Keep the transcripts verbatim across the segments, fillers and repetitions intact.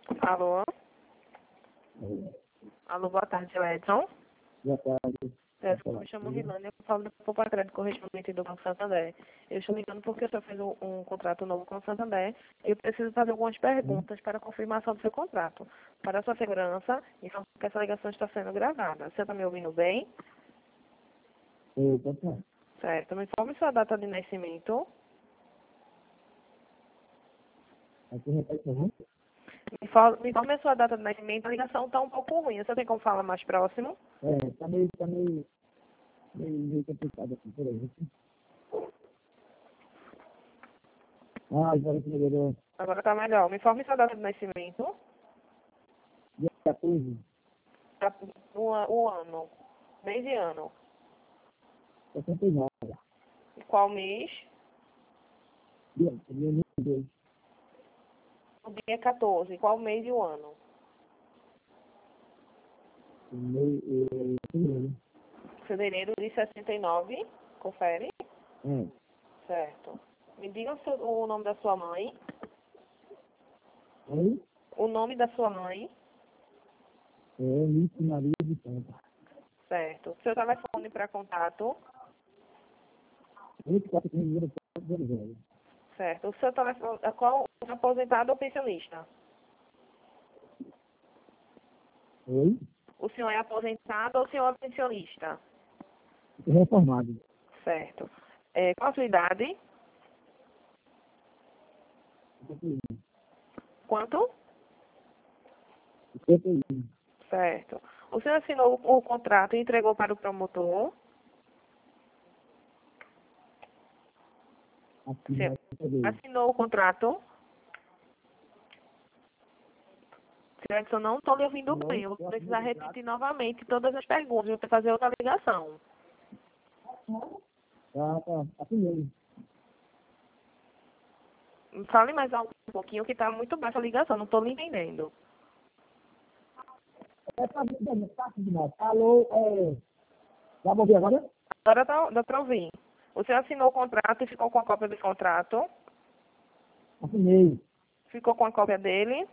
Alô? Alô, boa tarde, Edson. Boa tarde. É, eu me chamo Rilane, eu falo do Poupa Crédito Correspondente do Banco Santander. Eu estou ligando porque o senhor fez um, um contrato novo com o Santander e eu preciso fazer algumas perguntas para a confirmação do seu contrato. Para a sua segurança, informo que essa ligação está sendo gravada. Você está me ouvindo bem? Eu, boa tarde. Certo. Me informe sua data de nascimento. Aqui repete, por favor. Me informe, me informe a sua data de nascimento. A ligação está um pouco ruim. Você tem como falar mais próximo? É, tá meio, tá meio, meio, meio complicado aqui, por aí. Ah, agora que melhorou. Agora está melhor. Me informe sua data de nascimento. Dia quatorze, Tá, O, o ano. Mês e ano. sessenta e nove. E qual mês? Dia, dia vinte e dois. O dia quatorze. Qual mês e o ano? Meio, eh, primeiro. Fevereiro de sessenta e nove. Confere. É. Certo. Me diga o, seu- o nome da sua mãe. Aí, O nome da sua mãe. é, Lício Maria de Santa. Certo. Seu telefone para contato. oito quatro três zero zero zero. Certo. O seu telefone. Qual aposentado ou pensionista? Oi? O senhor é aposentado ou o senhor é pensionista? Reformado. Certo. É, qual a sua idade? Quanto? cinquenta e um. Certo. O senhor assinou o, o contrato e entregou para o promotor? Aqui, Sim. vai fazer. Assinou o contrato? Senhor Edson, não estou lhe ouvindo Não, bem. Eu vou eu assinei precisar o contrato. repetir novamente todas as perguntas. Eu vou fazer outra ligação. Tá, tá, assinei. Fale mais um pouquinho que está muito baixa a ligação. Não estou lhe entendendo. É pra ver, é fácil demais. Alô, é... Dá pra ouvir agora? Agora tá, dá para ouvir. O senhor assinou o contrato e ficou com a cópia do contrato? Assinei. Ficou com a cópia dele?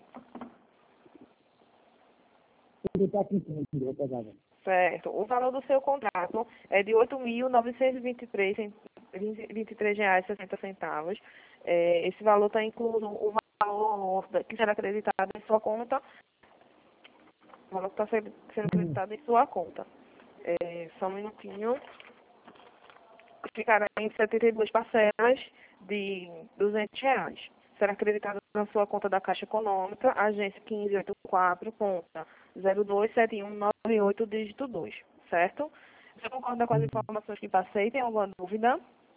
Ele tá aqui em cima, eu pegava. Certo. O valor do seu contrato é de oito mil novecentos e vinte e três reais e sessenta centavos. É, esse valor está incluso o valor da- que será acreditado em sua conta, o valor que está sendo sendo Hum, acreditado em sua conta. É, só um minutinho. Ficará em setenta e duas parcelas de duzentos reais. Será acreditado na sua conta da Caixa Econômica, agência quinze oitenta e quatro, conta zero dois sete um nove oito, dígito dois, certo? Você concorda com as hum. informações que passei? Tem alguma dúvida?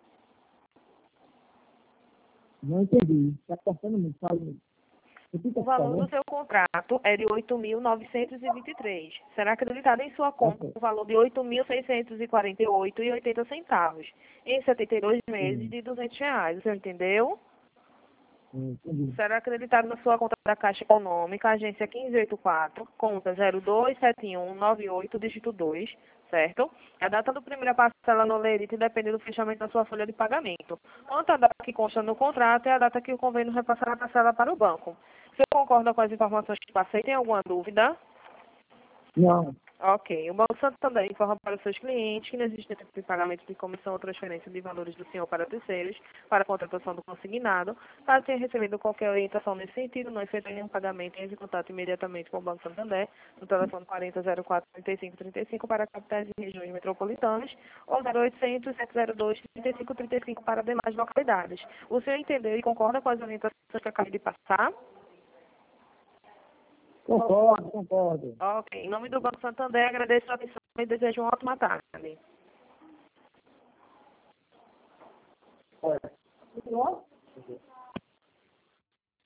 Não entendi. Tá cortando muito, fala. O Repita, por valor do favor. seu contrato é de oito mil novecentos e vinte e três. Será acreditado em sua Tá conta certo. o valor de oito mil seiscentos e quarenta e oito reais e oitenta centavos. Em setenta e dois meses Sim, de duzentos reais. Você entendeu? sim, entendi. Será acreditado na sua conta da Caixa Econômica, agência quinze oitenta e quatro, conta zero dois sete um nove oito, dígito dois, certo? A data do primeira parcela no Lerite depende do fechamento da sua folha de pagamento. Quanto à data que consta no contrato, é a data que o convênio repassar a parcela para o banco. Você concorda com as informações que passei? Tem alguma dúvida? Não, Ok. O Banco Santander informa para os seus clientes que não existe tipo de pagamento de comissão ou transferência de valores do senhor para terceiros para a contratação do consignado. Caso tenha recebido qualquer orientação nesse sentido, não efetue nenhum pagamento e entre em contato imediatamente com o Banco Santander no telefone quarenta zero quatro, trinta e cinco trinta e cinco para capitais e regiões metropolitanas ou zero oitocentos, sete zero dois, trinta e cinco trinta e cinco para demais localidades. O senhor entendeu e concorda com as orientações que eu acabei de passar? concordo, concordo. Ok. Em nome do Banco Santander, agradeço a atenção e desejo uma ótima tarde. Olha.